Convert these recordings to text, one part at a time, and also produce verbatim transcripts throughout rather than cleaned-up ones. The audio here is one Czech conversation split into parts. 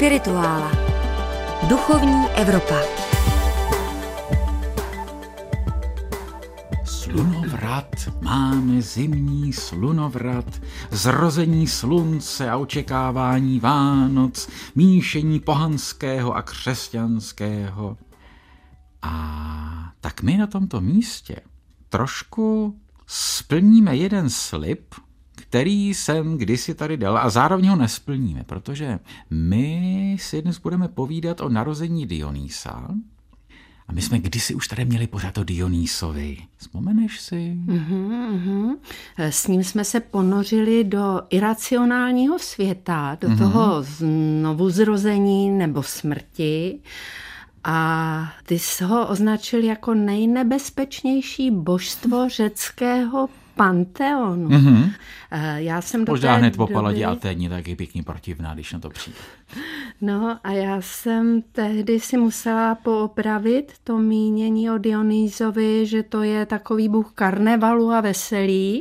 Spirituála. Duchovní Evropa. Slunovrat, máme zimní slunovrat, zrození slunce a očekávání Vánoc, míšení pohanského a křesťanského. A tak my na tomto místě trošku splníme jeden slib, který jsem kdysi tady dal, a zároveň ho nesplníme, protože my si dnes budeme povídat o narození Dionýsa. A my jsme kdysi už tady měli pořád o Dionýsovi. Vzpomeneš si? Uhum, uhum. S ním jsme se ponořili do iracionálního světa, do uhum. toho znovuzrození nebo smrti. A ty jsi ho označil jako nejnebezpečnější božstvo řeckého panteonu. Mm-hmm. Já jsem do Možná té hned po doby... Paladě Aténě taky pěkně protivná, když na to přijde. No a já jsem tehdy si musela poopravit to mínění o Dionýsovi, že to je takový bůh karnevalu a veselí,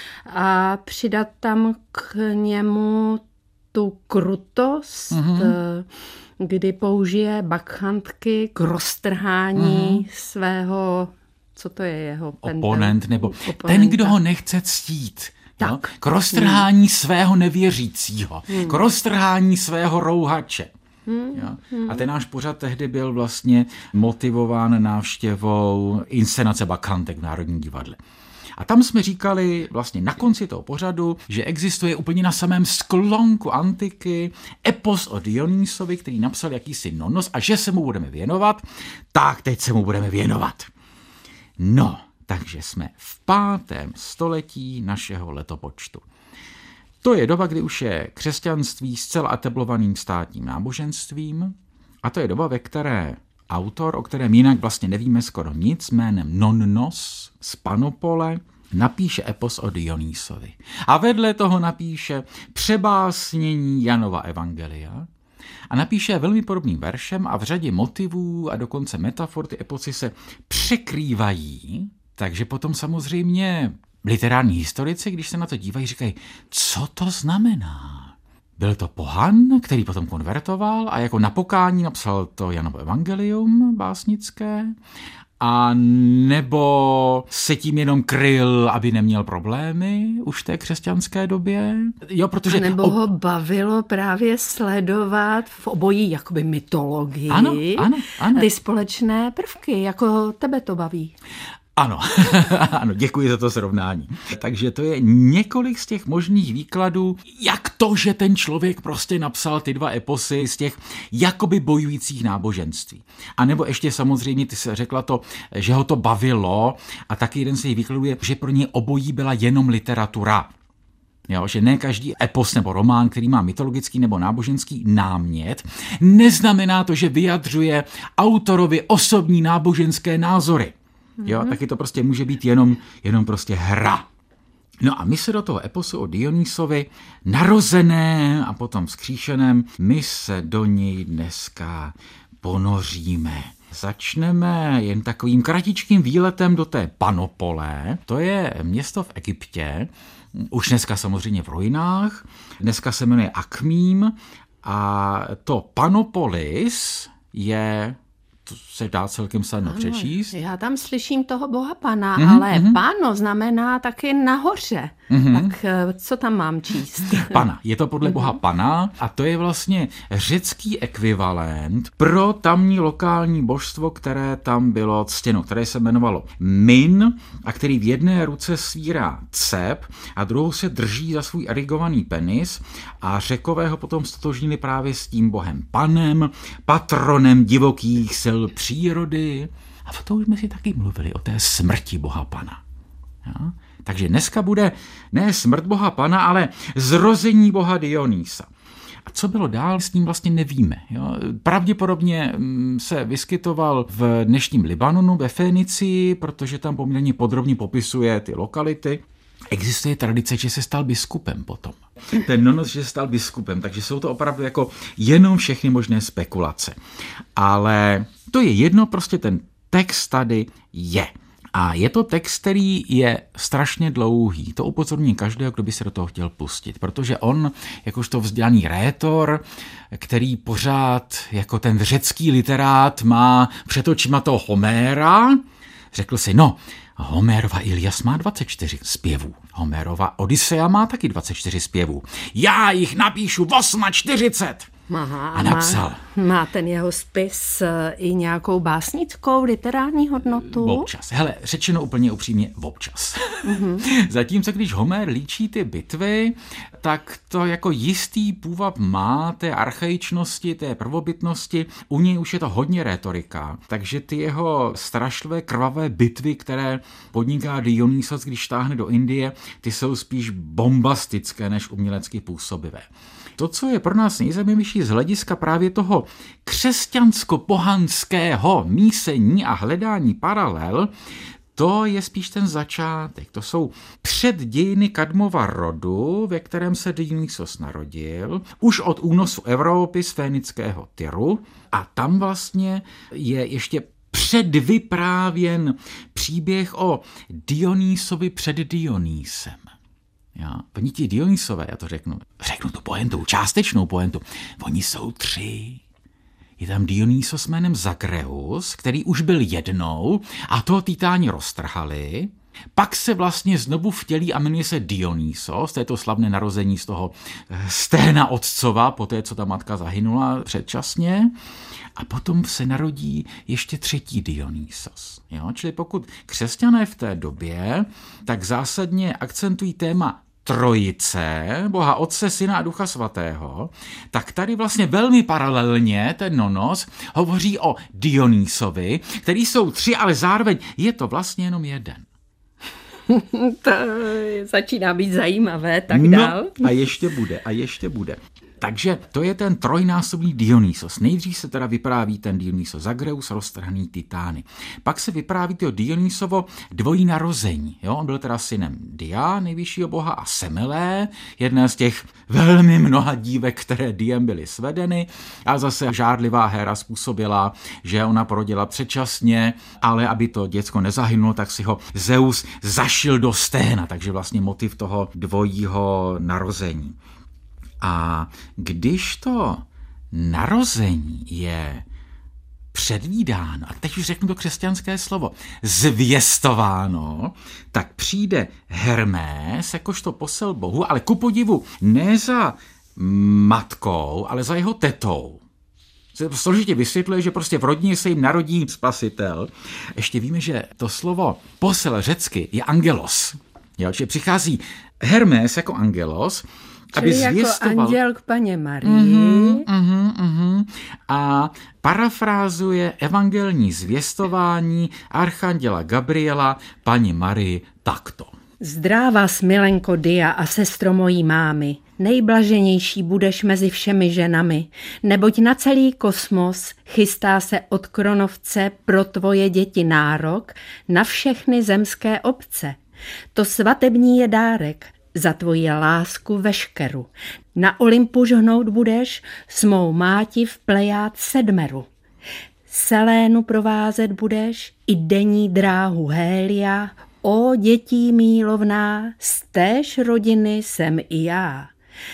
a přidat tam k němu tu krutost, mm-hmm. kdy použije bakchantky k roztrhání mm-hmm. svého, co to je jeho oponent, nebo oponenta. Ten, kdo ho nechce ctít. No? K roztrhání hmm. svého nevěřícího, hmm. k roztrhání svého rouhače. Hmm. Jo? A ten náš pořad tehdy byl vlastně motivován návštěvou inscenace bakchantek v Národním divadle. A tam jsme říkali vlastně na konci toho pořadu, že existuje úplně na samém sklonku antiky epos o Dionýsovi, který napsal jakýsi Nonnos, a že se mu budeme věnovat, tak teď se mu budeme věnovat. No, takže jsme v pátém století našeho letopočtu. To je doba, kdy už je křesťanství zcela etablovaným státním náboženstvím, a to je doba, ve které autor, o kterém jinak vlastně nevíme skoro nic, jménem Nonnos z Panopole, napíše epos o Dionýsovi. A vedle toho napíše přebásnění Janova evangelia a napíše velmi podobným veršem, a v řadě motivů a dokonce metafor ty eposy se překrývají, takže potom samozřejmě literární historici, když se na to dívají, říkají, co to znamená? Byl to pohan, který potom konvertoval a jako na pokání napsal to Janovo evangelium básnické, a nebo se tím jenom kryl, aby neměl problémy už v té křesťanské době. Jo, protože a nebo ob... ho bavilo právě sledovat v obojí jakoby mytologii. Ano, ano, ano. Ty společné prvky, jako tebe to baví. Ano, ano, děkuji za to srovnání. Takže to je několik z těch možných výkladů, jak to, že ten člověk prostě napsal ty dva eposy z těch jakoby bojujících náboženství. A nebo ještě samozřejmě, ty jsi řekla to, že ho to bavilo, a taky jeden z těch výkladů je, že pro ně obojí byla jenom literatura. Jo, že ne každý epos nebo román, který má mytologický nebo náboženský námět, neznamená to, že vyjadřuje autorovi osobní náboženské názory. Jo, mm-hmm. taky to prostě může být jenom, jenom prostě hra. No a my se do toho eposu o Dionýsovi, narozené a potom vzkříšeném, my se do něj dneska ponoříme. Začneme jen takovým kratičkým výletem do té Panopole. To je město v Egyptě, už dneska samozřejmě v ruinách. Dneska se jmenuje Akmím, a to Panopolis je... To se dá celkem snadno přečíst. Já tam slyším toho boha Pana, mm-hmm, ale mm-hmm. Pano znamená taky nahoře. Mm-hmm. Tak co tam mám číst? Pana. Je to podle boha Pana, a to je vlastně řecký ekvivalent pro tamní lokální božstvo, které tam bylo ctěno, které se jmenovalo Min, a který v jedné ruce svírá cep a druhou se drží za svůj erigovaný penis, a Řekové ho potom stotožnili právě s tím bohem Panem, patronem divokých sil přírody. A o tom už jsme si taky mluvili, o té smrti boha Pana. Jo? Takže dneska bude ne smrt boha Pana, ale zrození boha Dionýsa. A co bylo dál, s ním vlastně nevíme. Jo? Pravděpodobně se vyskytoval v dnešním Libanonu, ve Fénicii, protože tam poměrně podrobně popisuje ty lokality. Existuje tradice, že se stal biskupem potom. Ten Nonnos, že se stal biskupem, takže jsou to opravdu jako jenom všechny možné spekulace. Ale to je jedno, prostě ten text tady je. A je to text, který je strašně dlouhý. To upozorní každého, kdo by se do toho chtěl pustit, protože on, jakožto vzdělaný rétor, který pořád jako ten řecký literát má před očima toho Homéra, řekl si, no, Homérova Ilias má dvacet čtyři zpěvů. Homérova Odyssea má taky dvacet čtyři zpěvů. Já jich napíšu čtyřicet osm. Aha, a napsal. Má, má ten jeho spis i nějakou básnickou literární hodnotu? Občas. Hele, řečeno úplně upřímně, občas. Mm-hmm. Zatímco, když Homér líčí ty bitvy, tak to jako jistý půvab má té archaičnosti, té prvobytnosti. U něj už je to hodně rétorika. Takže ty jeho strašlivé krvavé bitvy, které podniká Dionysos, když táhne do Indie, ty jsou spíš bombastické než umělecky působivé. To, co je pro nás nejzajímavější z hlediska právě toho křesťansko-pohanského mísení a hledání paralel, to je spíš ten začátek. To jsou předdějiny Kadmova rodu, ve kterém se Dionysos narodil, už od únosu Evropy z fénického Tyru, a tam vlastně je ještě předvyprávěn příběh o Dionysovi před Dionýsem. Já, oni ti Dionysové, já to řeknu, řeknu tu pointu, částečnou pointu, oni jsou tři. Je tam Dionysos jménem Zagreus, který už byl jednou a toho Titáni roztrhali. Pak se vlastně znovu vtělí a jmenuje se Dionysos, to je to slavné narození z toho sténa otcova, poté co ta matka zahynula předčasně. A potom se narodí ještě třetí Dionysos. Jo? Čili pokud křesťané v té době tak zásadně akcentují téma trojice, Boha Otce, Syna a Ducha Svatého, tak tady vlastně velmi paralelně ten Nonos hovoří o Dionysovi, který jsou tři, ale zároveň je to vlastně jenom jeden. To začíná být zajímavé, tak no, dál. A ještě bude, a ještě bude. Takže to je ten trojnásobný Dionysos. Nejdřív se teda vypráví ten Dionysos Zagreus, roztrhaný Titány. Pak se vypráví to Dionysovo dvojí narození. Jo? On byl teda synem Dia, nejvyššího boha, a Semele, jedna z těch velmi mnoha dívek, které Diem byly svedeny. A zase žárlivá Héra způsobila, že ona porodila předčasně, ale aby to děcko nezahynulo, tak si ho Zeus zašil do stehna. Takže vlastně motiv toho dvojího narození. A když to narození je předvídáno, a teď už řeknu to křesťanské slovo, zvěstováno, tak přijde Hermés jakožto posel Bohu, ale ku podivu ne za matkou, ale za jeho tetou. Se složitě vysvětluje, že prostě v rodině se jim narodí spasitel. Ještě víme, že to slovo posel řecky je angelos. Jo, čiže přichází Hermés jako angelos, čili aby zvěstoval... jako anděl k Paně Marii. Mm-hmm, mm-hmm, mm-hmm. A parafrázuje evangelní zvěstování archanděla Gabriela Paně Marii takto. Zdráva milenko Dia a sestro mojí mámy, nejblaženější budeš mezi všemi ženami, neboť na celý kosmos chystá se od Kronovce pro tvoje děti nárok na všechny zemské obce. To svatební je dárek, za tvoji lásku veškeru. Na Olympu žhnout budeš, s mou máti v Plejád sedmeru. Selénu provázet budeš, i denní dráhu Hélia, o dětí mílovná, z též rodiny jsem i já.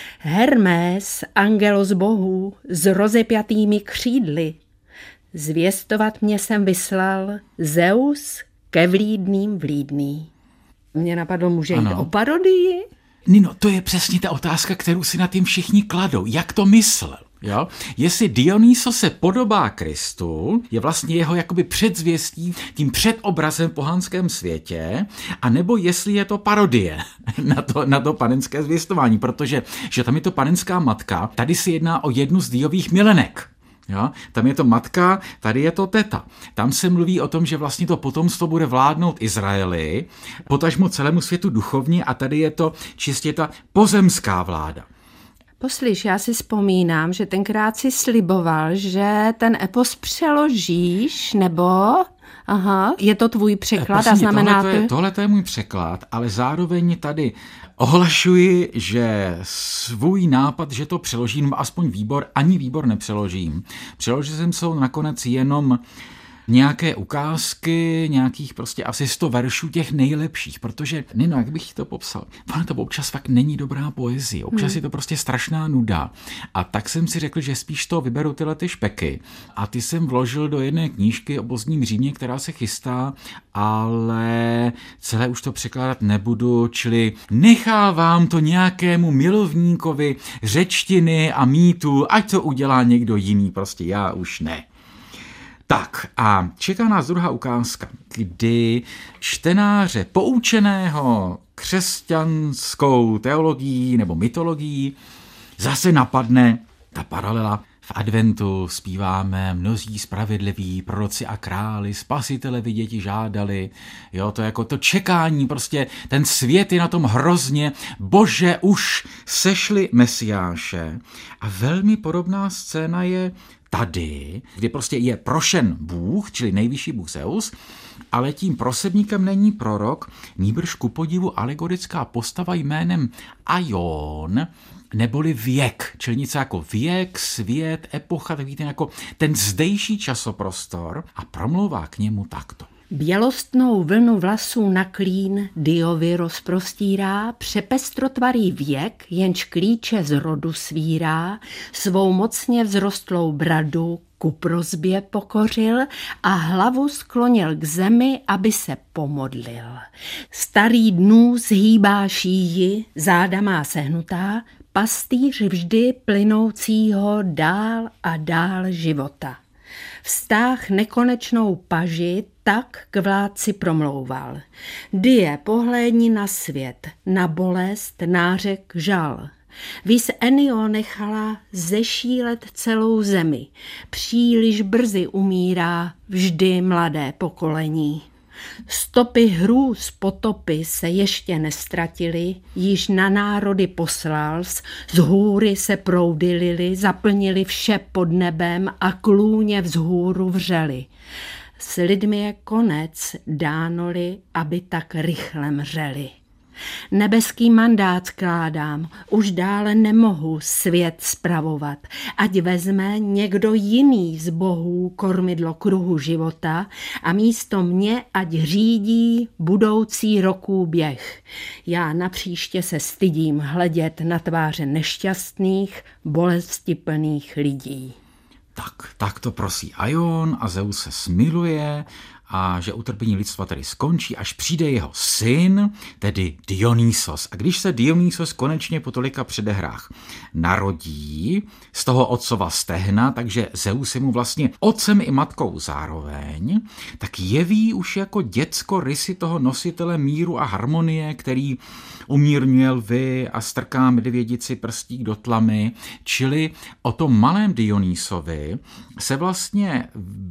Hermés, angelos bohů, s rozepjatými křídly, zvěstovat mě jsem vyslal, Zeus ke vlídným vlídný. Mně napadlo, může jít o parodii? Nino, to je přesně ta otázka, kterou si na tím všichni kladou. Jak to myslel? Jo? Jestli Dionysos se podobá Kristu, je vlastně jeho jakoby předzvěstí, tím předobrazem v pohanském světě, anebo jestli je to parodie na to, na to panenské zvěstování, protože že tam je to panenská matka, tady se jedná o jednu z Diových milenek. Jo? Tam je to matka, tady je to teta. Tam se mluví o tom, že vlastně to potomstvo bude vládnout Izraeli, potažmo celému světu duchovně, a tady je to čistě ta pozemská vláda. Poslyš, já si vzpomínám, že tenkrát si sliboval, že ten epos přeložíš, nebo... Aha, je to tvůj překlad a znamená to... Je, tohle to je můj překlad, ale zároveň tady ohlašuji, že svůj nápad, že to přeložím, aspoň výbor, ani výbor nepřeložím. Přeložil jsem se nakonec jenom nějaké ukázky, nějakých prostě asi sto veršů těch nejlepších, protože, Nino, jak bych to popsal, ono to občas fakt není dobrá poezie, občas hmm. je to prostě strašná nuda. A tak jsem si řekl, že spíš to vyberu tyhle ty špeky a ty jsem vložil do jedné knížky o pozdním Římě, která se chystá, ale celé už to překládat nebudu, čili nechávám to nějakému milovníkovi řečtiny a mýtu, ať to udělá někdo jiný, prostě já už ne. Tak a čeká nás druhá ukázka, kdy čtenáře poučeného křesťanskou teologií nebo mytologií zase napadne ta paralela. V adventu zpíváme mnozí spravedliví proroci a králi, spasitele viděti žádali, jo, to je jako to čekání, prostě ten svět je na tom hrozně, bože, už sešli Mesiáše a velmi podobná scéna je tady, kdy prostě je prošen Bůh, čili nejvyšší Bůh Zeus, ale tím prosebníkem není prorok, nýbrž ku podivu alegorická postava jménem Aion, neboli věk, čili něco jako věk, svět, epocha, tak víte, jako ten zdejší časoprostor a promlouvá k němu takto. Bělostnou vlnu vlasů na klín Diovi rozprostírá, přepestrotvarý věk, jenž klíče z rodu svírá, svou mocně vzrostlou bradu ku prosbě pokořil a hlavu sklonil k zemi, aby se pomodlil. Starý dnů zhýbá šíji, záda má sehnutá, pastýř vždy plynoucího dál a dál života. Vztáh nekonečnou paži tak k vládci promlouval. Die, pohlédni na svět, na bolest, nářek, žal. Vis Enio nechala zešílet celou zemi. Příliš brzy umírá vždy mladé pokolení. Stopy hrůz potopy se ještě nestratily, již na národy poslals, z hůry se proudilily, zaplnili vše pod nebem a klůně vzhůru vřeli. S lidmi je konec, dáno-li, aby tak rychle mřeli. Nebeský mandát skládám, už dále nemohu svět spravovat, ať vezme někdo jiný z bohů kormidlo kruhu života a místo mě ať řídí budoucí roků běh. Já napříště se stydím hledět na tváře nešťastných, bolestiplných lidí. Tak, tak to prosí Aion a Zeus se smiluje a že utrpení lidstva tedy skončí, až přijde jeho syn, tedy Dionysos. A když se Dionysos konečně po tolika předehrách narodí z toho otcova stehna, takže Zeus je mu vlastně otcem i matkou zároveň, tak jeví už jako děcko rysy toho nositele míru a harmonie, který umírňuje lvy a strká medvědici prstík do tlamy, čili o tom malém Dionysovi se vlastně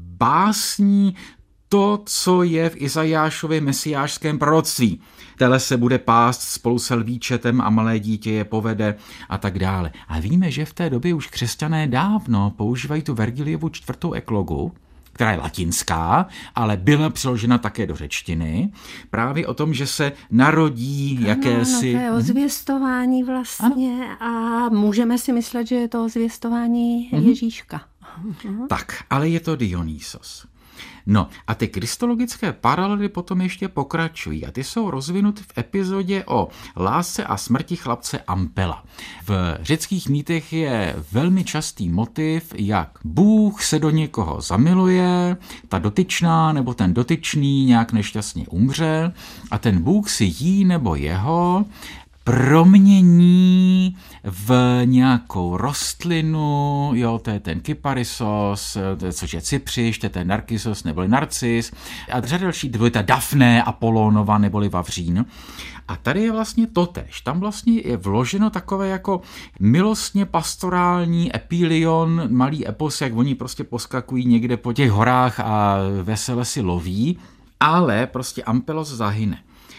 básní to, co je v Izajášově mesiášském proroctví. Tele se bude pást spolu se lvíčetem a malé dítě je povede a tak dále. A víme, že v té době už křesťané dávno používají tu Vergiliovu čtvrtou eklogu, která je latinská, ale byla přeložena také do řečtiny, právě o tom, že se narodí ano, jakési... No, to je ozvěstování vlastně ano. A můžeme si myslet, že je to ozvěstování mhm. Ježíška. Mhm. Tak, ale je to Dionysos. No a ty kristologické paralely potom ještě pokračují a ty jsou rozvinuty v epizodě o lásce a smrti chlapce Ampela. V řeckých mýtech je velmi častý motiv, jak Bůh se do někoho zamiluje, ta dotyčná nebo ten dotyčný nějak nešťastně umře a ten Bůh si jí nebo jeho promění v nějakou rostlinu, jo, to je ten kyparisos, což je cypřiš, to je ten narkisos neboli narcis a řada další, to je ta Dafne, Apolonova neboli Vavřín. A tady je vlastně totéž. Tam vlastně je vloženo takové jako milostně pastorální epilion, malý epos, jak oni prostě poskakují někde po těch horách a vesele si loví, ale prostě Ampelos zahyne.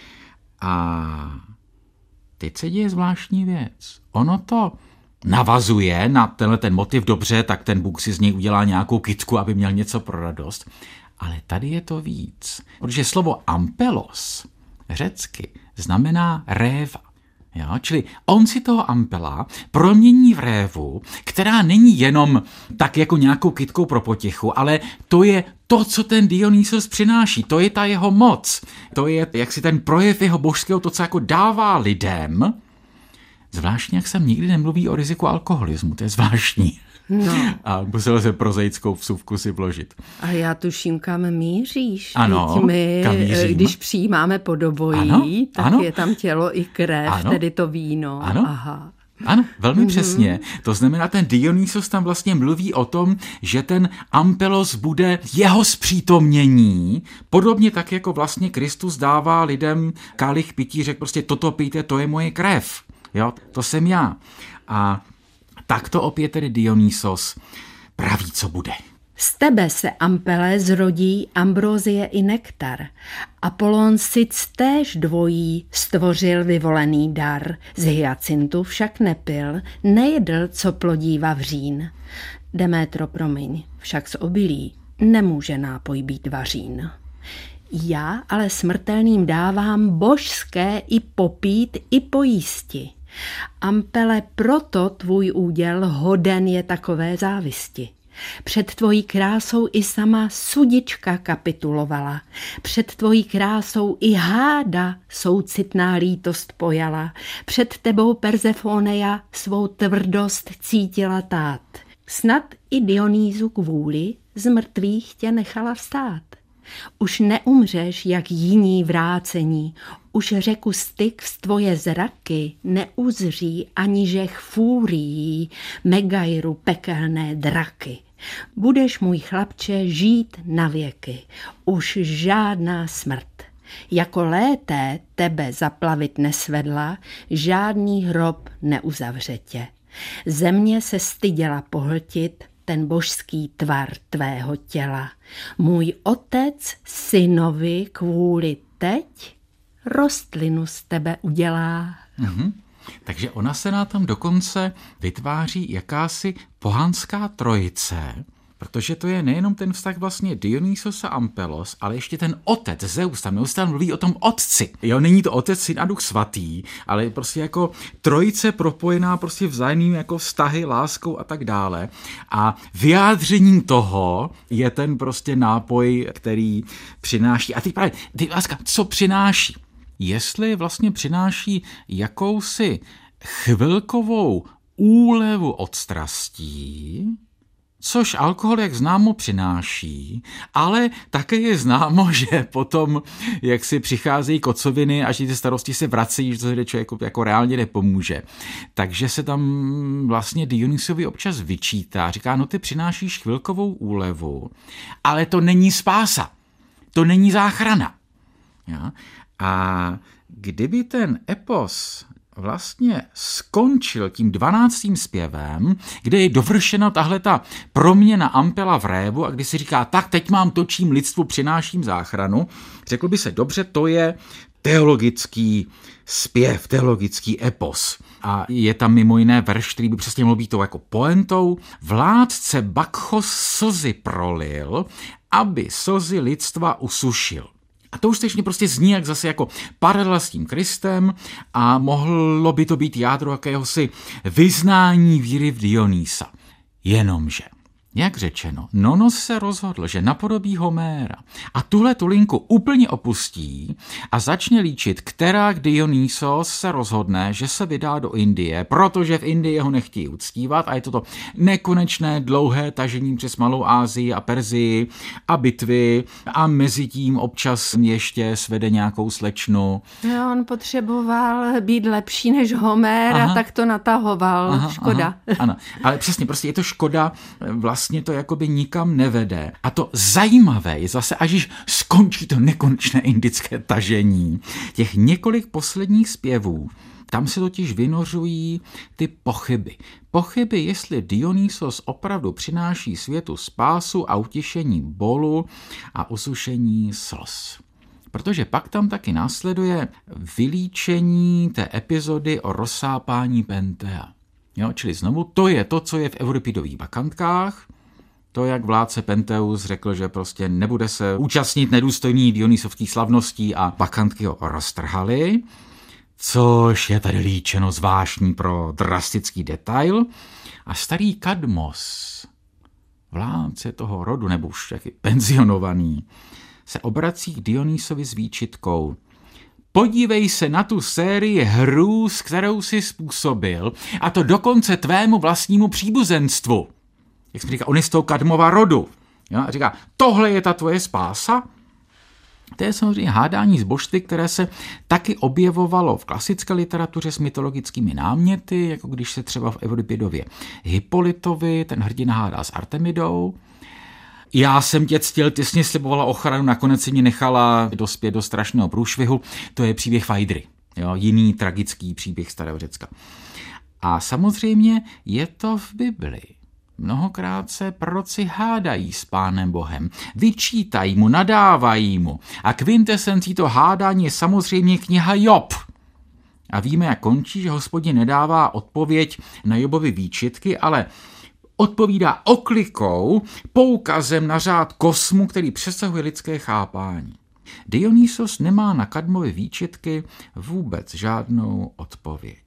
A teď se děje zvláštní věc. Ono to navazuje na tenhle ten motiv dobře, tak ten Bůh si z něj udělá nějakou kytku, aby měl něco pro radost. Ale tady je to víc. Protože slovo ampelos řecky znamená réva. Jo? Čili on si toho Ampela promění v révu, která není jenom tak jako nějakou kytkou pro potěchu, ale to je to, co ten Dionysos přináší, to je ta jeho moc, to je jaksi ten projev jeho božského, to, co jako dává lidem. Zvláštně, jak jsem nikdy nemluví o riziku alkoholismu, to je zvláštní. No. A musel se prozaickou vsuvku si vložit. A já tuším, kam míříš. Ano, my, kam mířím? Když přijímáme podobojí, ano, tak ano. je tam tělo i krev, ano. tedy to víno. Ano. Aha. Ano, velmi mm-hmm. přesně. To znamená, ten Dionysos tam vlastně mluví o tom, že ten Ampelos bude jeho zpřítomnění, podobně tak, jako vlastně Kristus dává lidem kalich pití, řekl prostě toto pijte, to je moje krev. Jo, to jsem já. A tak to opět tedy Dionysos praví, co bude. Z tebe se, Ampele, zrodí ambrozie i nektar. Apollon sic též dvojí stvořil vyvolený dar. Z hyacintu však nepil, nejedl, co plodí vavřín. Demétro, promiň, však z obilí nemůže nápoj být vařín. Já ale smrtelným dávám božské i popít, i pojísti. Ampele, proto tvůj úděl hoden je takové závisti. Před tvojí krásou i sama sudička kapitulovala. Před tvojí krásou i háda soucitná lítost pojala. Před tebou Persefoneja svou tvrdost cítila tát. Snad i Dionýzu kvůli z mrtvých tě nechala vstát. Už neumřeš, jak jiní vrácení, už řeku styk z tvoje zraky neuzří ani žech fúrií, Megairu pekelné draky. Budeš, můj chlapče, žít na věky, už žádná smrt. Jako lété tebe zaplavit nesvedla, žádný hrob neuzavře tě. Země se styděla pohltit ten božský tvar tvého těla. Můj otec synovi kvůli teď rostlinu z tebe udělá. Mm-hmm. Takže ona se nám tam dokonce vytváří jakási pohanská trojice, protože to je nejenom ten vztah vlastně Dionysos a Ampelos, ale ještě ten otec, Zeus, tam neustále mluví o tom otci. Jo, není to otec, syn a duch svatý, ale prostě jako trojice propojená prostě vzájemnými jako vztahy, láskou a tak dále. A vyjádřením toho je ten prostě nápoj, který přináší. A teď právě, ty láska, co přináší? Jestli vlastně přináší jakousi chvilkovou úlevu od strastí, což alkohol, jak známo, přináší, ale také je známo, že potom, jak si přicházejí kocoviny a že ty starosti se vracejí, že to se člověku jako reálně nepomůže. Takže se tam vlastně Dionysovi občas vyčítá, říká, no ty přinášíš chvilkovou úlevu, ale to není spása, to není záchrana. Ja? A kdyby ten epos vlastně skončil tím dvanáctým zpěvem, kde je dovršena tahle ta proměna Ampela v révu a kdy si říká, tak teď mám točím lidstvu, přináším záchranu, řekl by se, dobře, to je teologický zpěv, teologický epos. A je tam mimo jiné verš, který by přesně mluví tou jako poentou. Vládce Bakchos slzy prolil, aby slzy lidstva usušil. A to už teď prostě zní jak zase jako paralela s tím Kristem a mohlo by to být jádro jakéhosi vyznání víry v Dionysa. Jenomže, jak řečeno, Nonos se rozhodl, že napodobí Homéra a tuhle tu linku úplně opustí a začne líčit, která Dionysos se rozhodne, že se vydá do Indie, protože v Indii ho nechtějí uctívat a je to nekonečné dlouhé tažení přes Malou Asii a Perzii a bitvy a mezi tím občas ještě svede nějakou slečnu. No, on potřeboval být lepší než Homér a tak to natahoval. Aha, škoda. Aha, ano, ale přesně, prostě je to škoda, vlastně Vlastně to jakoby nikam nevede. A to zajímavé je zase, až již skončí to nekonečné indické tažení. Těch několik posledních zpěvů, tam se totiž vynořují ty pochyby. Pochyby, jestli Dionysos opravdu přináší světu spásu a utěšení bolu a usušení slz. Protože pak tam taky následuje vylíčení té epizody o rozsápání Pentea. Jo, čili znovu, to je to, co je v Euripidových bakantkách. To, jak vládce Penteus řekl, že prostě nebude se účastnit nedůstojných Dionysovských slavností a bakantky ho roztrhali. což je tady líčeno zvláštní pro drastický detail. A starý Kadmos, vládce toho rodu, nebo už taky penzionovaný, se obrací k Dionýsovi s výčitkou: podívej se na tu sérii hrůz, kterou si způsobil, a to dokonce tvému vlastnímu příbuzenstvu. Jak jsme říkal, on je z toho Kadmova rodu. Jo? A říká, tohle je ta tvoje spása? To je samozřejmě hádání z božstvy, které se taky objevovalo v klasické literatuře s mytologickými náměty, jako když se třeba v Euripidově Hippolytovi ten hrdina hádá s Artemidou. Já jsem tě ctil, ty jsi mě slibovala ochranu, nakonec si mě nechala dospět do strašného průšvihu. To je příběh Fajdry, jo, jiný tragický příběh starého Řecka. A samozřejmě je to v Bibli. Mnohokrát se proroci hádají s Pánem Bohem, vyčítají mu, nadávají mu. A kvintesencí to hádání je samozřejmě kniha Job. A víme, jak končí, že Hospodin nedává odpověď na Jobovy výčitky, ale odpovídá oklikou, poukazem na řád kosmu, který přesahuje lidské chápání. Dionysos nemá na Kadmovy výčitky vůbec žádnou odpověď.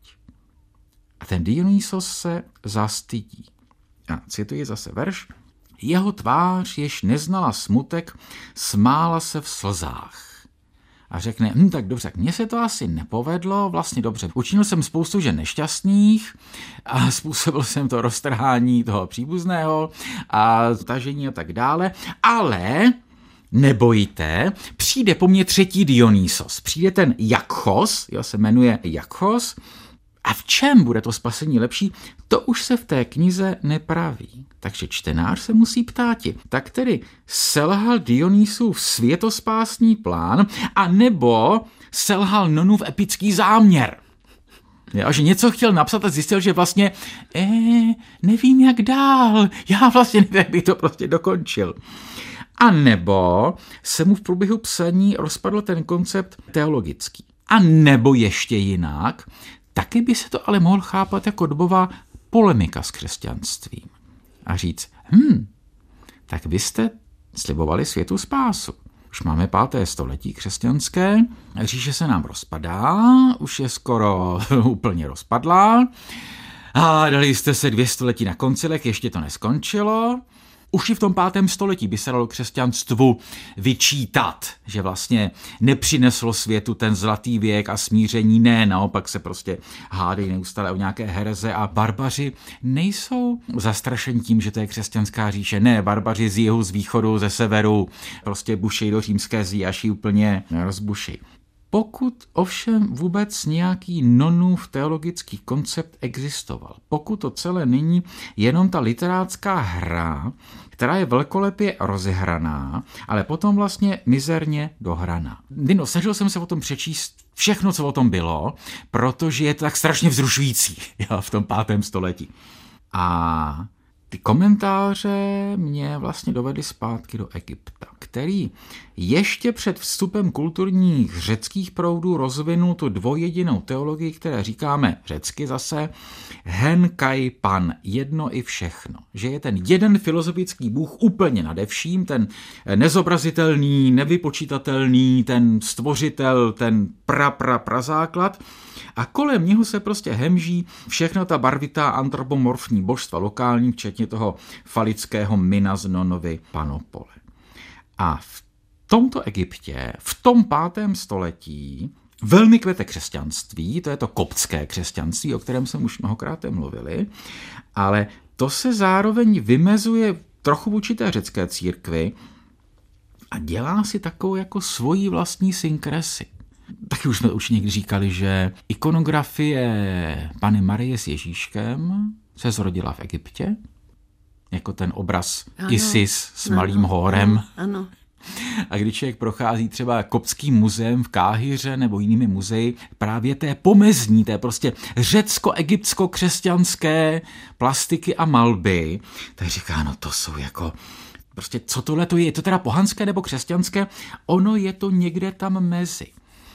A ten Dionysos se zastydí. A cituji zase verš. Jeho tvář, jež neznala smutek, smála se v slzách. A řekne, hm, tak dobře, mně se to asi nepovedlo, vlastně dobře. Učinil jsem spoustu žen nešťastných a způsobil jsem to roztrhání toho příbuzného a tažení a tak dále, ale nebojte, přijde po mně třetí Dionysos. Přijde ten Jakchos, jo, se jmenuje Jakchos. A v čem bude to spasení lepší, to už se v té knize nepraví. Takže čtenář se musí ptáti. Tak tedy selhal Dionýsův světospásný plán, a nebo selhal Nonův epický záměr. A že něco chtěl napsat a zjistil, že vlastně eh, nevím jak dál. Já vlastně nevím, jak bych to prostě dokončil. A nebo se mu v průběhu psaní rozpadl ten koncept teologický. A nebo ještě jinak, taky by se to ale mohl chápat jako dobová polemika s křesťanstvím. A říct, hm, tak vy jste slibovali světu spásu. Už máme páté století křesťanské, říše se nám rozpadá, už je skoro úplně rozpadlá. A dali jste se dvě století na koncilech, ještě to neskončilo. Už i v tom pátém století by se dalo křesťanstvu vyčítat, že vlastně nepřineslo světu ten zlatý věk a smíření, ne, naopak se prostě hádají neustále o nějaké hereze a barbaři nejsou zastrašeni tím, že to je křesťanská říše, ne, barbaři z jihu, z východu, ze severu, prostě bušej do římské zdi, až ji úplně rozbušej. Pokud ovšem vůbec nějaký Nonův teologický koncept existoval, pokud to celé není jenom ta literácká hra, která je velkolepě rozehraná, ale potom vlastně mizerně dohraná. Dino, snažil jsem se o tom přečíst všechno, co o tom bylo, protože je to tak strašně vzrušující, jo, v tom pátém století. A ty komentáře mě vlastně dovedly zpátky do Egypta, který ještě před vstupem kulturních řeckých proudů rozvinul tu dvojjedinou teologii, které říkáme řecky zase hen kai pan, jedno i všechno. Že je ten jeden filozofický bůh úplně nade vším, ten nezobrazitelný, nevypočítatelný, ten stvořitel, ten pra, pra, prazáklad, a kolem něho se prostě hemží všechna ta barvitá antropomorfní božstva lokální, včetně toho falického Mina z Nonovy Panopole. A v tomto Egyptě, v tom pátém století, velmi kvete křesťanství, to je to koptské křesťanství, o kterém jsme už mnohokrát mluvili, ale to se zároveň vymezuje trochu vůči té řecké církvi a dělá si takovou jako svoji vlastní synkresi. Taky už jsme už někdy říkali, že ikonografie Panny Marie s Ježíškem se zrodila v Egyptě, jako ten obraz ano, Isis s malým ano, hórem. Ano, ano. A když člověk prochází třeba koptským muzeem v Káhiře nebo jinými muzeji, právě té pomezní, té prostě řecko-egyptsko-křesťanské plastiky a malby, tak říká, no to jsou jako, prostě co tohle to je, je to teda pohanské nebo křesťanské, ono je to někde tam mezi.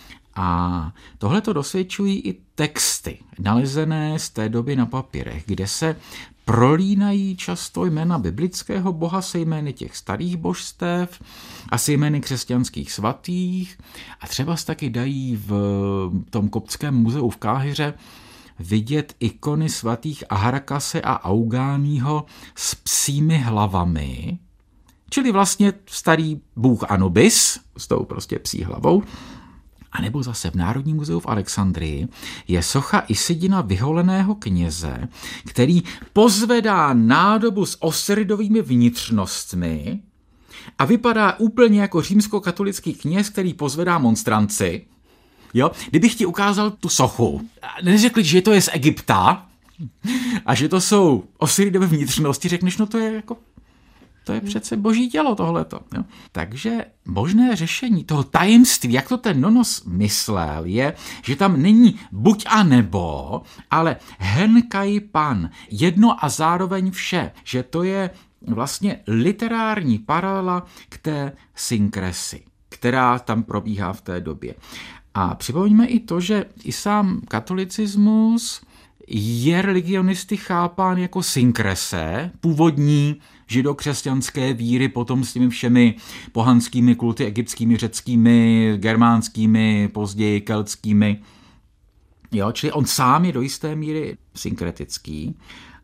A tohle to dosvědčují i texty nalezené z té doby na papírech, kde se prolínají často jména biblického boha se jmény těch starých božstev a se jmény křesťanských svatých a třeba se taky dají v tom koptském muzeu v Káhiře vidět ikony svatých Aharakase a Augáního s psími hlavami, čili vlastně starý bůh Anubis s tou prostě psí hlavou. A nebo zase v Národním muzeu v Alexandrii je socha Isidina vyholeného kněze, který pozvedá nádobu s Osiridovými vnitřnostmi a vypadá úplně jako římskokatolický kněz, který pozvedá monstranci. Jo? Kdybych ti ukázal tu sochu, neřekli, že to je z Egypta a že to jsou Osiridové vnitřnosti, řekneš, no to je jako... To je přece boží tělo tohleto. Jo? Takže možné řešení toho tajemství, jak to ten Nonos myslel, je, že tam není buď a nebo, ale hen kai pan, jedno a zároveň vše, že to je vlastně literární paralela k té synkresi, která tam probíhá v té době. A připomeňme i to, že i sám katolicismus je religionisty chápán jako synkrese, původní židokřesťanské víry, potom s těmi všemi pohanskými kulty, egyptskými, řeckými, germánskými, později keltskými. Jo, čili on sám je do jisté míry synkretický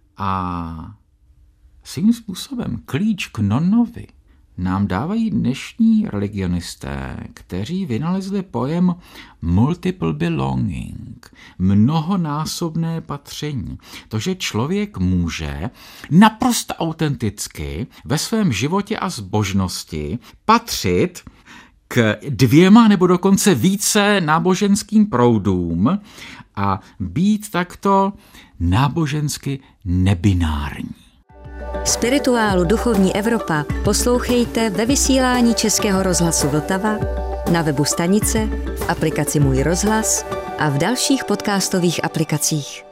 a svým způsobem klíč k Nonovi nám dávají dnešní religionisté, kteří vynalezli pojem multiple belonging, mnohonásobné patření. To, že člověk může naprosto autenticky ve svém životě a zbožnosti patřit k dvěma nebo dokonce více náboženským proudům a být takto nábožensky nebinární. Spirituálu Duchovní Evropa poslouchejte ve vysílání Českého rozhlasu Vltava, na webu stanice, v aplikaci Můj rozhlas a v dalších podcastových aplikacích.